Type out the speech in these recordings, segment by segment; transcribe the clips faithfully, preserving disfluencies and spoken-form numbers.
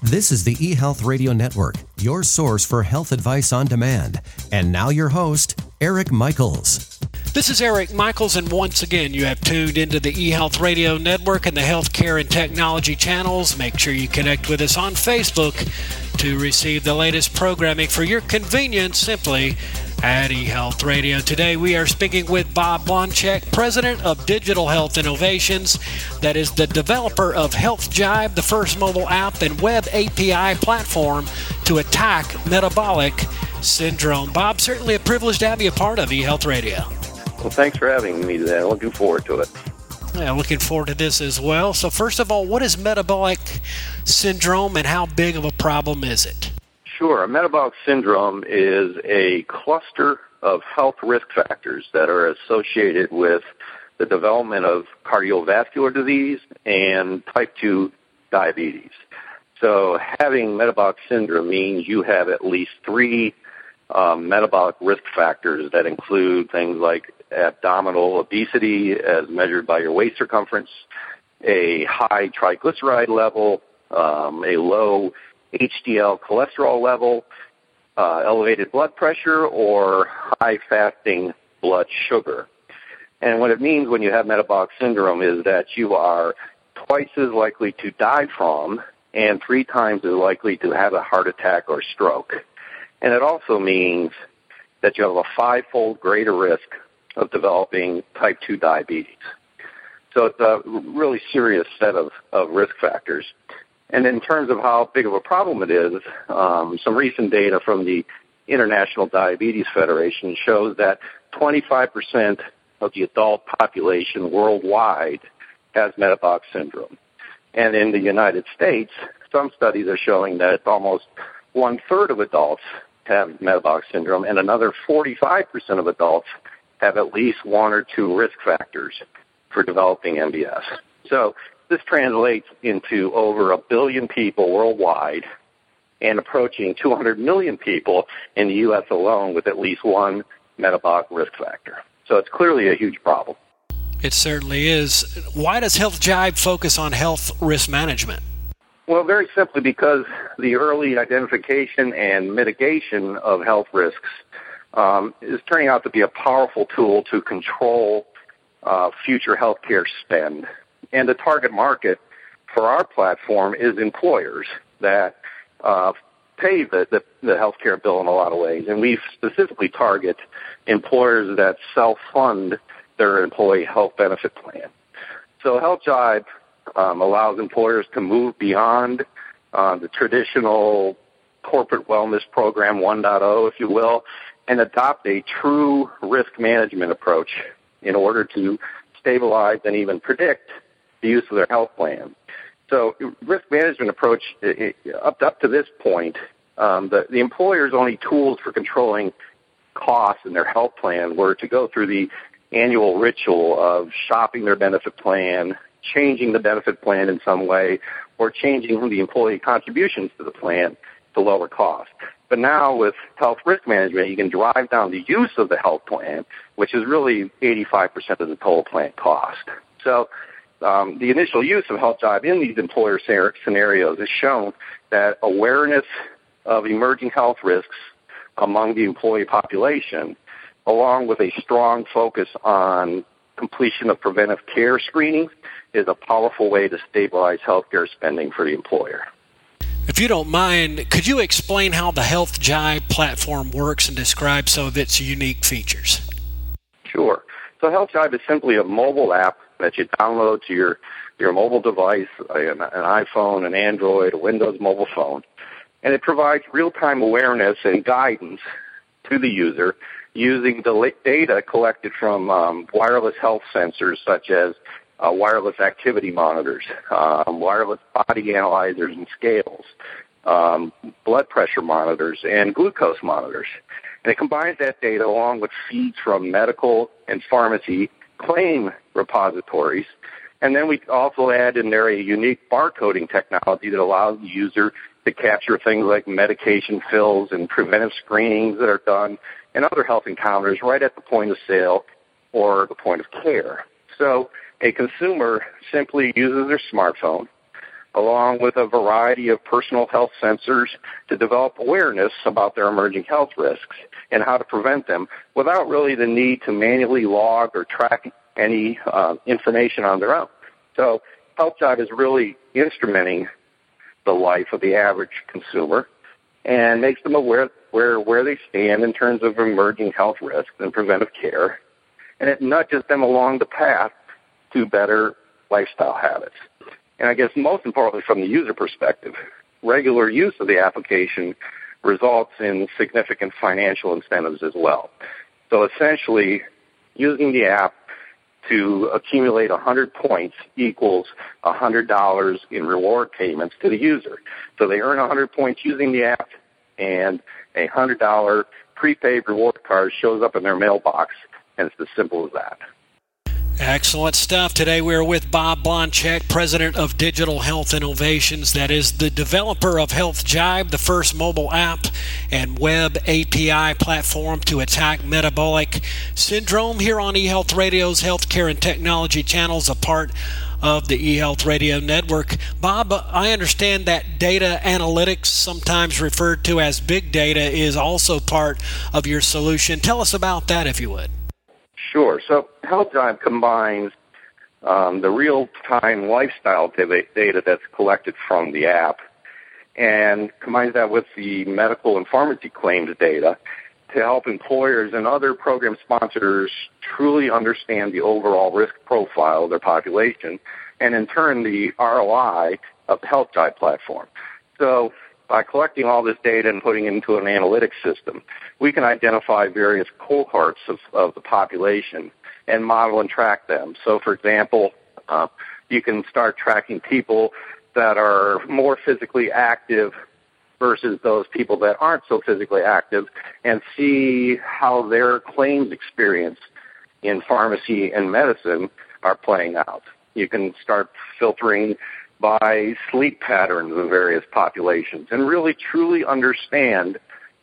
This is the eHealth Radio Network, your source for health advice on demand. And now your host, Eric Michaels. This is Eric Michaels, and once again, you have tuned into the eHealth Radio Network and the Healthcare and Technology channels. Make sure you connect with us on Facebook to receive the latest programming for your convenience simply at eHealth Radio. Today, we are speaking with Bob Blonchek, President of Digital Health Innovations, that is the developer of HealthJive, the first mobile app and web A P I platform to attack metabolic syndrome. Bob, certainly a privilege to have you a part of eHealth Radio. Well, thanks for having me today. I'm looking forward to it. Yeah, looking forward to this as well. So first of all, what is metabolic syndrome and how big of a problem is it? Sure. Metabolic syndrome is a cluster of health risk factors that are associated with the development of cardiovascular disease and type two diabetes. So having metabolic syndrome means you have at least three um, metabolic risk factors that include things like abdominal obesity as measured by your waist circumference, a high triglyceride level, um, a low H D L cholesterol level, uh, elevated blood pressure, or high fasting blood sugar. And what it means when you have metabolic syndrome is that you are twice as likely to die from and three times as likely to have a heart attack or stroke. And it also means that you have a five-fold greater risk of developing type two diabetes. So it's a really serious set of, of risk factors. And in terms of how big of a problem it is, um, some recent data from the International Diabetes Federation shows that twenty-five percent of the adult population worldwide has metabolic syndrome. And in the United States, some studies are showing that it's almost one-third of adults have metabolic syndrome, and another forty-five percent of adults have at least one or two risk factors for developing M B S. So this translates into over a billion people worldwide and approaching two hundred million people in the U S alone with at least one metabolic risk factor. So it's clearly a huge problem. It certainly is. Why does HealthJive focus on health risk management? Well, very simply because the early identification and mitigation of health risks um, is turning out to be a powerful tool to control uh, future healthcare spend. And the target market for our platform is employers that uh, pay the, the, the healthcare bill in a lot of ways. And we specifically target employers that self-fund their employee health benefit plan. So HealthJive um, allows employers to move beyond uh, the traditional corporate wellness program one point oh, if you will, and adopt a true risk management approach in order to stabilize and even predict the use of their health plan. So risk management approach, it, up, up to this point, um, the, the employer's only tools for controlling costs in their health plan were to go through the annual ritual of shopping their benefit plan, changing the benefit plan in some way, or changing the employee contributions to the plan to lower costs. But now with health risk management, you can drive down the use of the health plan, which is really eighty-five percent of the total plan cost. So um, the initial use of HealthJive in these employer scenarios has shown that awareness of emerging health risks among the employee population, along with a strong focus on completion of preventive care screenings, is a powerful way to stabilize healthcare spending for the employer. If you don't mind, could you explain how the HealthJive platform works and describe some of its unique features? Sure. So HealthJive is simply a mobile app that you download to your, your mobile device, an, an iPhone, an Android, a Windows mobile phone, and it provides real-time awareness and guidance to the user using the data collected from um, wireless health sensors such as uh, wireless activity monitors, um, wireless body analyzers and scales, um, blood pressure monitors, and glucose monitors. And it combines that data along with feeds from medical and pharmacy claim repositories. And then we also add in there a unique barcoding technology that allows the user to capture things like medication fills and preventive screenings that are done and other health encounters right at the point of sale or the point of care. So a consumer simply uses their smartphone, along with a variety of personal health sensors to develop awareness about their emerging health risks and how to prevent them without really the need to manually log or track any uh, information on their own. So HealthJibe is really instrumenting the life of the average consumer and makes them aware where, where they stand in terms of emerging health risks and preventive care, and it nudges them along the path to better lifestyle habits. And I guess most importantly from the user perspective, regular use of the application results in significant financial incentives as well. So essentially, using the app to accumulate one hundred points equals one hundred dollars in reward payments to the user. So they earn one hundred points using the app, and a one hundred dollars prepaid reward card shows up in their mailbox, and it's as simple as that. Excellent stuff. Today we're with Bob Blonchek, President of Digital Health Innovations, that is the developer of HealthJibe, the first mobile app and web A P I platform to attack metabolic syndrome, here on eHealth Radio's Healthcare and Technology channels, a part of the eHealth Radio Network. Bob, I understand that data analytics, sometimes referred to as big data, is also part of your solution. Tell us about that, if you would. Sure. So HealthJibe combines um, the real-time lifestyle data that's collected from the app and combines that with the medical and pharmacy claims data to help employers and other program sponsors truly understand the overall risk profile of their population and, in turn, the R O I of the HealthJibe platform. So by collecting all this data and putting it into an analytics system, we can identify various cohorts of, of the population and model and track them. So, for example, uh, you can start tracking people that are more physically active versus those people that aren't so physically active and see how their claims experience in pharmacy and medicine are playing out. You can start filtering by sleep patterns of various populations and really truly understand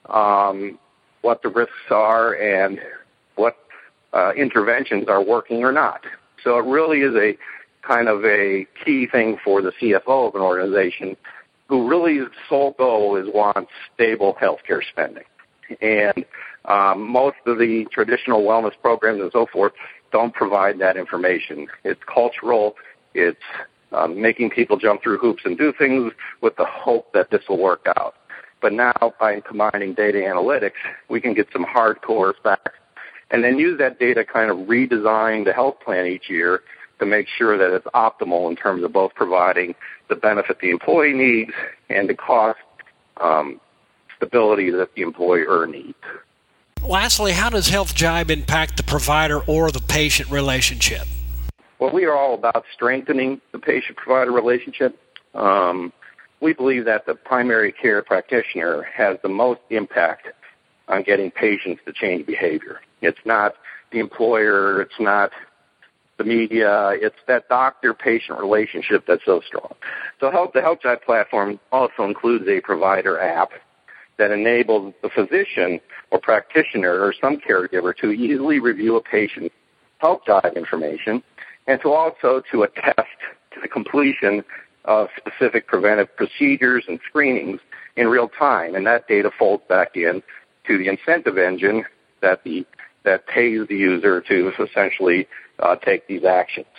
um, what the risks are and what uh, interventions are working or not. So it really is a kind of a key thing for the C F O of an organization who really his sole goal is wants stable healthcare spending. And um, most of the traditional wellness programs and so forth don't provide that information. It's cultural. It's Um, making people jump through hoops and do things with the hope that this will work out. But now, by combining data analytics, we can get some hardcore facts and then use that data kind of redesign the health plan each year to make sure that it's optimal in terms of both providing the benefit the employee needs and the cost um, stability that the employer needs. Lastly, how does HealthJibe impact the provider or the patient relationship? Well, we are all about strengthening the patient-provider relationship. Um, we believe that the primary care practitioner has the most impact on getting patients to change behavior. It's not the employer, it's not the media, it's that doctor-patient relationship that's so strong. So help, the HealthJibe platform also includes a provider app that enables the physician or practitioner or some caregiver to easily review a patient's HealthJibe information and to also to attest to the completion of specific preventive procedures and screenings in real time. And that data folds back in to the incentive engine that the that pays the user to essentially uh, take these actions.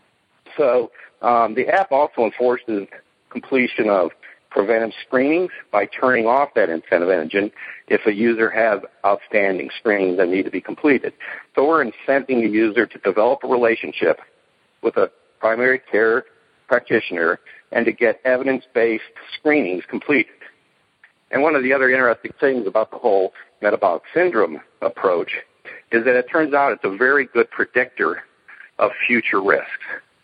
So um, the app also enforces completion of preventive screenings by turning off that incentive engine if a user has outstanding screenings that need to be completed. So we're incenting the user to develop a relationship with a primary care practitioner and to get evidence-based screenings completed. And one of the other interesting things about the whole metabolic syndrome approach is that it turns out it's a very good predictor of future risks.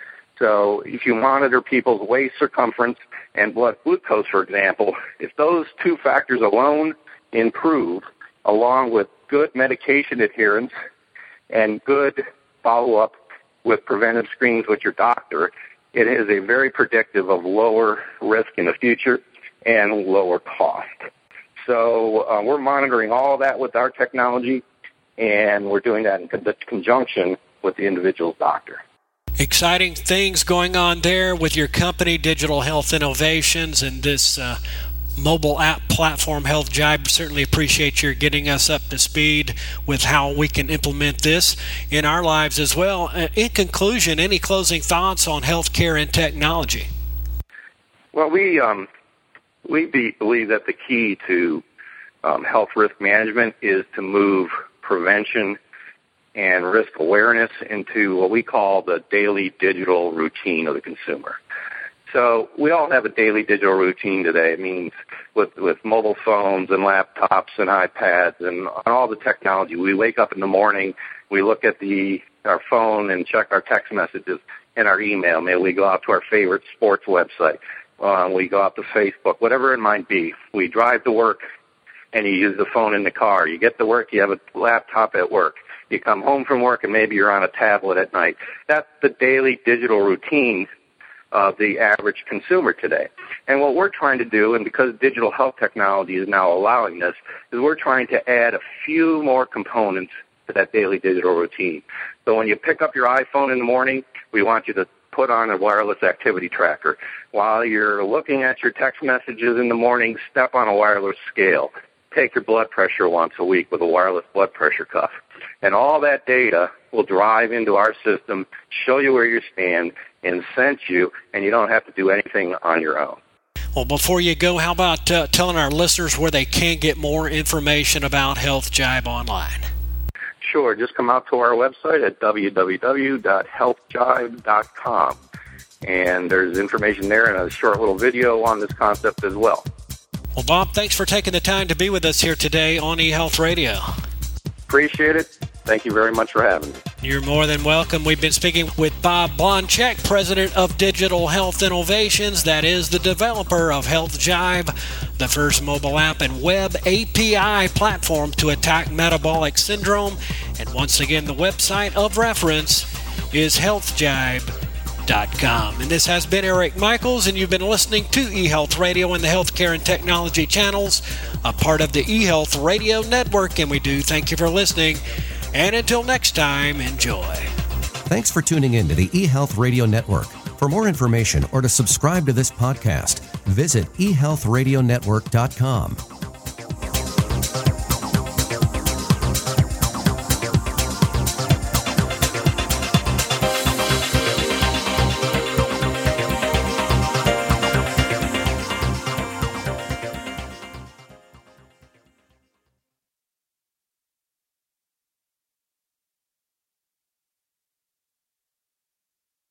So if you monitor people's waist circumference and blood glucose, for example, if those two factors alone improve, along with good medication adherence and good follow-up with preventive screenings with your doctor, it is a very predictive of lower risk in the future and lower cost. So uh, we're monitoring all that with our technology, and we're doing that in con- conjunction with the individual's doctor. Exciting things going on there with your company, Digital Health Innovations, and this uh, mobile app platform, Health Jibe. Certainly appreciate your getting us up to speed with how we can implement this in our lives as well. Uh, in conclusion, any closing thoughts on healthcare and technology? Well, we um, we be, believe that the key to um, health risk management is to move prevention and risk awareness into what we call the daily digital routine of the consumer. So we all have a daily digital routine today. It means with, with mobile phones and laptops and iPads and all the technology. We wake up in the morning, we look at the our phone and check our text messages and our email. Maybe we go out to our favorite sports website. Uh, we go out to Facebook, whatever it might be. We drive to work and you use the phone in the car. You get to work, you have a laptop at work. You come home from work and maybe you're on a tablet at night. That's the daily digital routine of the average consumer today. And what we're trying to do, and because digital health technology is now allowing this, is we're trying to add a few more components to that daily digital routine. So when you pick up your iPhone in the morning, we want you to put on a wireless activity tracker. While you're looking at your text messages in the morning, step on a wireless scale. Take your blood pressure once a week with a wireless blood pressure cuff. And all that data will drive into our system, show you where you stand, incent you, and you don't have to do anything on your own. Well, before you go, how about uh, telling our listeners where they can get more information about Health Jibe online? Sure. Just come out to our website at w w w dot health jibe dot com. And there's information there and a short little video on this concept as well. Well, Bob, thanks for taking the time to be with us here today on eHealth Radio. Appreciate it. Thank you very much for having me. You're more than welcome. We've been speaking with Bob Blonchek, president of Digital Health Innovations. That is the developer of Health Jibe, the first mobile app and web A P I platform to attack metabolic syndrome. And once again, the website of reference is health jibe dot com. And this has been Eric Michaels, and you've been listening to eHealth Radio and the Healthcare and Technology channels, a part of the eHealth Radio Network. And we do thank you for listening. And until next time, enjoy. Thanks for tuning in to the eHealth Radio Network. For more information or to subscribe to this podcast, visit e health radio network dot com.